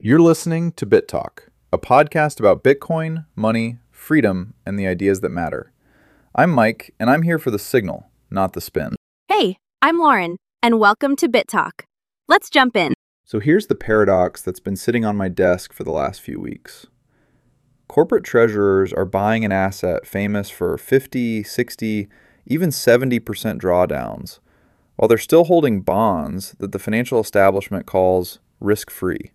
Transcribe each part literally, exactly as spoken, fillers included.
You're listening to Bit Talk, a podcast about Bitcoin, money, freedom, and the ideas that matter. I'm Mike, and I'm here for the signal, not the spin. Hey, I'm Lauren, and welcome to Bit Talk. Let's jump in. So here's the paradox that's been sitting on my desk for the last few weeks. Corporate treasurers are buying an asset famous for fifty, sixty, even seventy percent drawdowns, while they're still holding bonds that the financial establishment calls risk-free.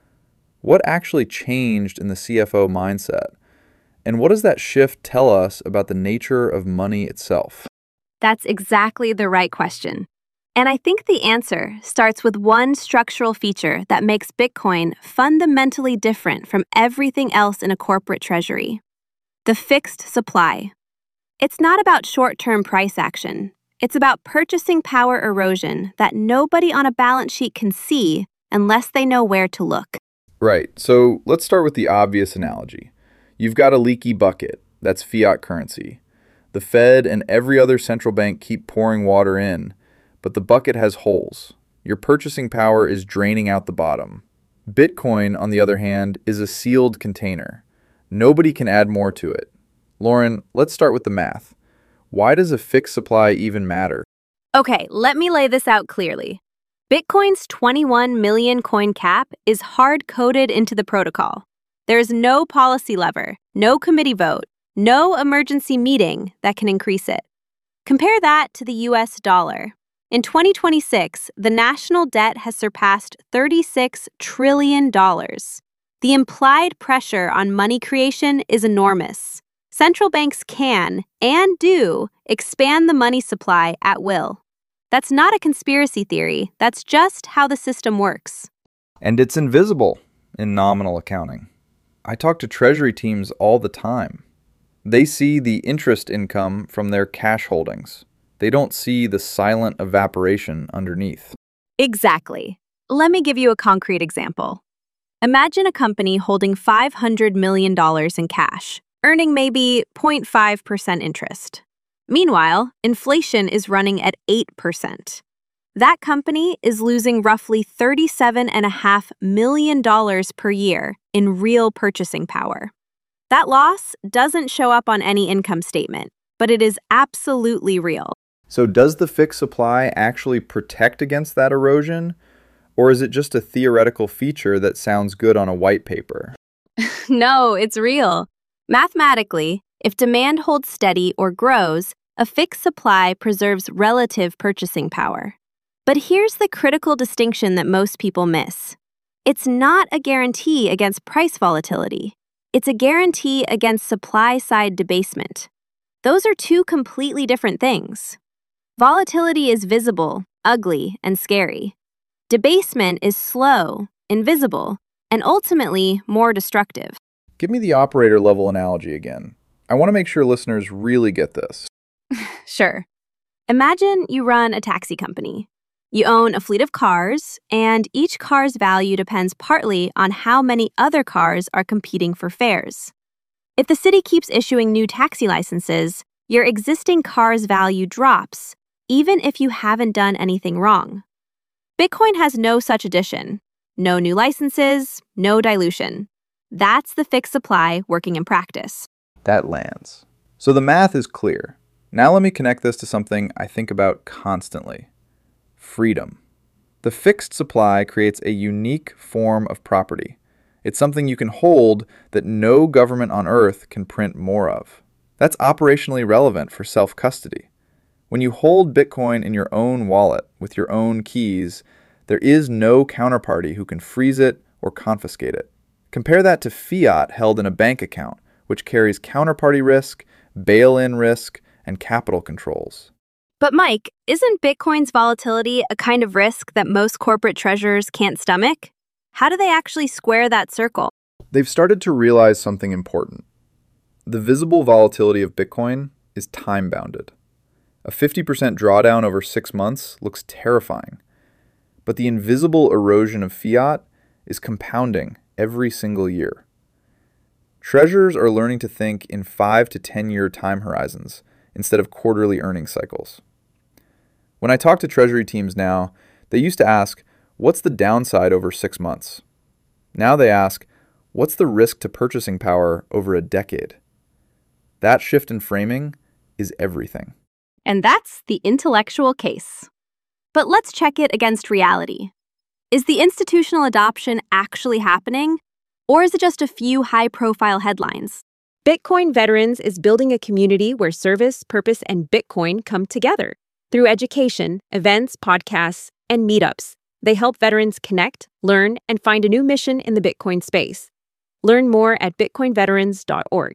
What actually changed in the C F O mindset? And what does that shift tell us about the nature of money itself? That's exactly the right question. And I think the answer starts with one structural feature that makes Bitcoin fundamentally different from everything else in a corporate treasury: the fixed supply. It's not about short-term price action. It's about purchasing power erosion that nobody on a balance sheet can see unless they know where to look. Right, so let's start with the obvious analogy. You've got a leaky bucket, that's fiat currency. The Fed and every other central bank keep pouring water in, but the bucket has holes. Your purchasing power is draining out the bottom. Bitcoin, on the other hand, is a sealed container. Nobody can add more to it. Lauren, let's start with the math. Why does a fixed supply even matter? Okay, let me lay this out clearly. Bitcoin's twenty-one million coin cap is hard-coded into the protocol. There's no policy lever, no committee vote, no emergency meeting that can increase it. Compare that to the U S dollar. In twenty twenty-six, the national debt has surpassed thirty-six trillion dollars. The implied pressure on money creation is enormous. Central banks can, and do, expand the money supply at will. That's not a conspiracy theory. That's just how the system works. And it's invisible in nominal accounting. I talk to treasury teams all the time. They see the interest income from their cash holdings. They don't see the silent evaporation underneath. Exactly. Let me give you a concrete example. Imagine a company holding five hundred million dollars in cash, earning maybe zero point five percent interest. Meanwhile, inflation is running at eight percent. That company is losing roughly thirty-seven point five million dollars per year in real purchasing power. That loss doesn't show up on any income statement, but it is absolutely real. So does the fixed supply actually protect against that erosion? Or is it just a theoretical feature that sounds good on a white paper? No, it's real. Mathematically, if demand holds steady or grows, a fixed supply preserves relative purchasing power. But here's the critical distinction that most people miss. It's not a guarantee against price volatility. It's a guarantee against supply-side debasement. Those are two completely different things. Volatility is visible, ugly, and scary. Debasement is slow, invisible, and ultimately more destructive. Give me the operator level analogy again. I want to make sure listeners really get this. Sure. Imagine you run a taxi company. You own a fleet of cars, and each car's value depends partly on how many other cars are competing for fares. If the city keeps issuing new taxi licenses, your existing car's value drops, even if you haven't done anything wrong. Bitcoin has no such addition. No new licenses, no dilution. That's the fixed supply working in practice. That lands. So the math is clear. Now let me connect this to something I think about constantly. Freedom. The fixed supply creates a unique form of property. It's something you can hold that no government on earth can print more of. That's operationally relevant for self-custody. When you hold Bitcoin in your own wallet with your own keys, there is no counterparty who can freeze it or confiscate it. Compare that to fiat held in a bank account, which carries counterparty risk, bail-in risk, and capital controls. But Mike, isn't Bitcoin's volatility a kind of risk that most corporate treasurers can't stomach? How do they actually square that circle? They've started to realize something important. The visible volatility of Bitcoin is time-bounded. A fifty percent drawdown over six months looks terrifying. But the invisible erosion of fiat is compounding every single year. Treasurers are learning to think in five to ten year time horizons instead of quarterly earnings cycles. When I talk to treasury teams now, they used to ask, what's the downside over six months? Now they ask, what's the risk to purchasing power over a decade? That shift in framing is everything. And that's the intellectual case. But let's check it against reality. Is the institutional adoption actually happening? Or is it just a few high-profile headlines? Bitcoin Veterans is building a community where service, purpose, and Bitcoin come together. Through education, events, podcasts, and meetups, they help veterans connect, learn, and find a new mission in the Bitcoin space. Learn more at bitcoin veterans dot org.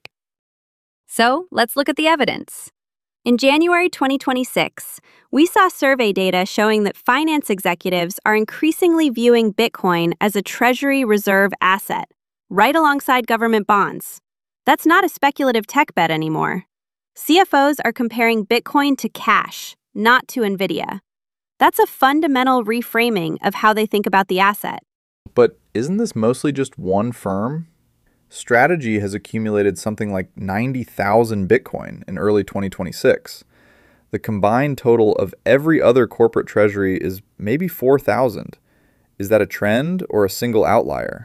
So let's look at the evidence. In January twenty twenty-six, we saw survey data showing that finance executives are increasingly viewing Bitcoin as a Treasury reserve asset, right alongside government bonds. That's not a speculative tech bet anymore. C F Os are comparing Bitcoin to cash, not to NVIDIA. That's a fundamental reframing of how they think about the asset. But isn't this mostly just one firm? Strategy has accumulated something like ninety thousand Bitcoin in early twenty twenty-six. The combined total of every other corporate treasury is maybe four thousand. Is that a trend or a single outlier?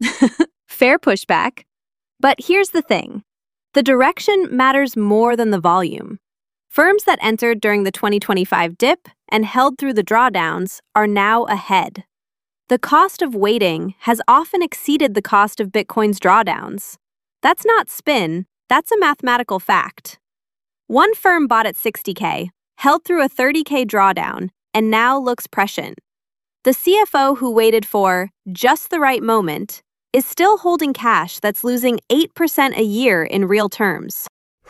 Fair pushback. But here's the thing. The direction matters more than the volume. Firms that entered during the twenty twenty-five dip and held through the drawdowns are now ahead. The cost of waiting has often exceeded the cost of Bitcoin's drawdowns. That's not spin, that's a mathematical fact. One firm bought at sixty K, held through a thirty K drawdown, and now looks prescient. The C F O who waited for just the right moment is still holding cash that's losing eight percent a year in real terms.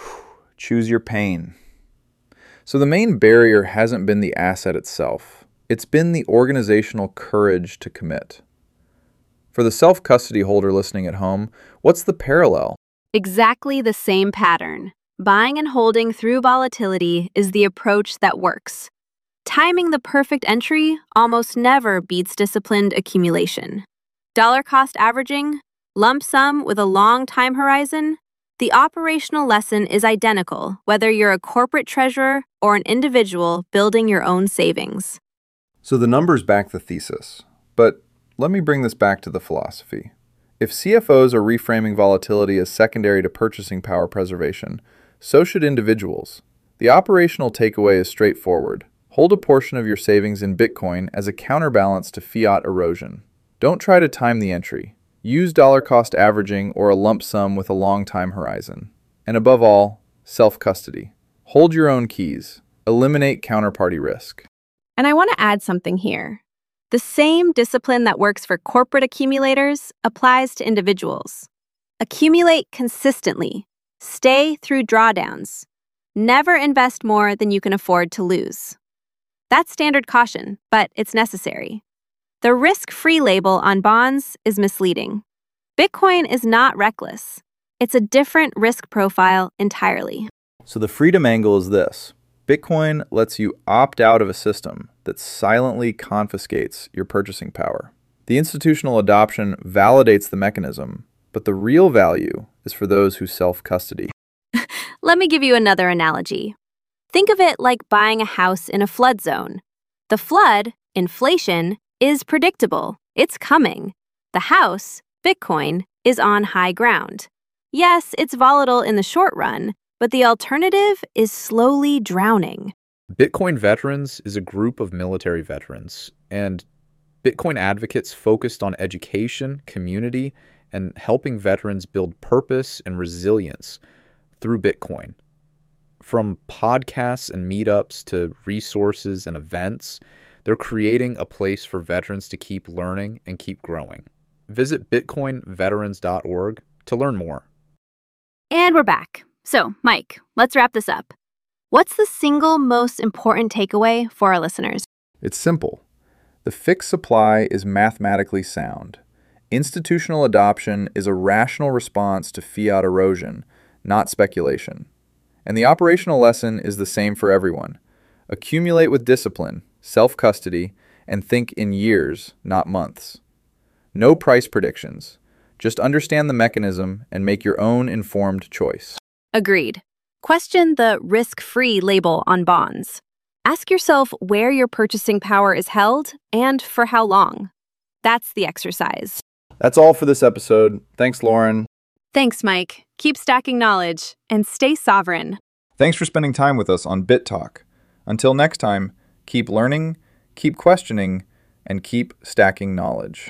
Choose your pain. So the main barrier hasn't been the asset itself. It's been the organizational courage to commit. For the self-custody holder listening at home, what's the parallel? Exactly the same pattern. Buying and holding through volatility is the approach that works. Timing the perfect entry almost never beats disciplined accumulation. Dollar cost averaging, lump sum with a long time horizon, the operational lesson is identical whether you're a corporate treasurer or an individual building your own savings. So the numbers back the thesis, but let me bring this back to the philosophy. If C F Os are reframing volatility as secondary to purchasing power preservation, so should individuals. The operational takeaway is straightforward. Hold a portion of your savings in Bitcoin as a counterbalance to fiat erosion. Don't try to time the entry. Use dollar cost averaging or a lump sum with a long time horizon. And above all, self-custody. Hold your own keys. Eliminate counterparty risk. And I want to add something here. The same discipline that works for corporate accumulators applies to individuals. Accumulate consistently. Stay through drawdowns. Never invest more than you can afford to lose. That's standard caution, but it's necessary. The risk-free label on bonds is misleading. Bitcoin is not reckless. It's a different risk profile entirely. So the freedom angle is this. Bitcoin lets you opt out of a system that silently confiscates your purchasing power. The institutional adoption validates the mechanism, but the real value is for those who self-custody. Let me give you another analogy. Think of it like buying a house in a flood zone. The flood, inflation, is predictable. It's coming. The house, Bitcoin, is on high ground. Yes, it's volatile in the short run, but the alternative is slowly drowning. Bitcoin Veterans is a group of military veterans, and Bitcoin advocates focused on education, community, and helping veterans build purpose and resilience through Bitcoin. From podcasts and meetups to resources and events, they're creating a place for veterans to keep learning and keep growing. Visit bitcoin veterans dot org to learn more. And we're back. So, Mike, let's wrap this up. What's the single most important takeaway for our listeners? It's simple. The fixed supply is mathematically sound. Institutional adoption is a rational response to fiat erosion, not speculation. And the operational lesson is the same for everyone. Accumulate with discipline, self-custody, and think in years, not months. No price predictions. Just understand the mechanism and make your own informed choice. Agreed. Question the risk-free label on bonds. Ask yourself where your purchasing power is held and for how long. That's the exercise. That's all for this episode. Thanks, Lauren. Thanks, Mike. Keep stacking knowledge and stay sovereign. Thanks for spending time with us on Bit Talk. Until next time, keep learning, keep questioning, and keep stacking knowledge.